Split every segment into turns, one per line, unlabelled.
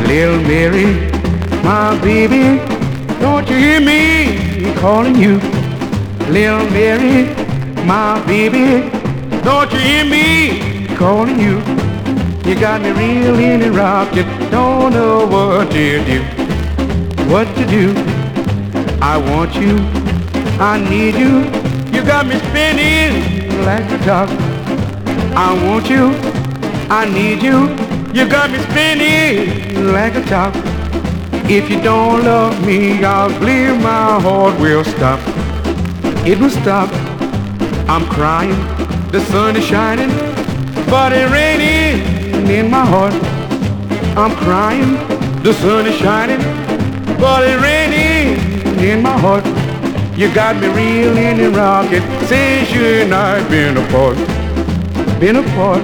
Little Mary, my baby, don't you hear me calling you? Little Mary, my baby, don't you hear me calling you? You got me reeling and rocking, don't know what to do. What to do? I want you, I need you. You got me spinning like a top. I want you, I need you. You got me spinning like a top. If you don't love me, I'll believe my heart will stop. It will stop. I'm crying, the sun is shining, but it's raining in my heart. I'm crying, the sun is shining, but it's raining in my heart. You got me reeling and rocking since you and I been apart. Been apart.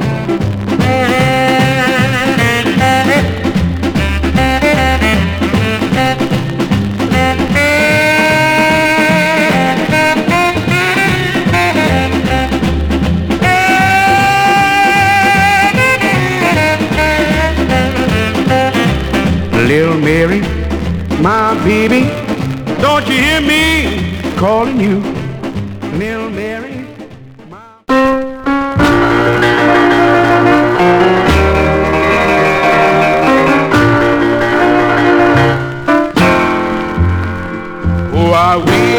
Little Mary, my baby, don't you hear me calling you? Little Mary, my... Oh, I will.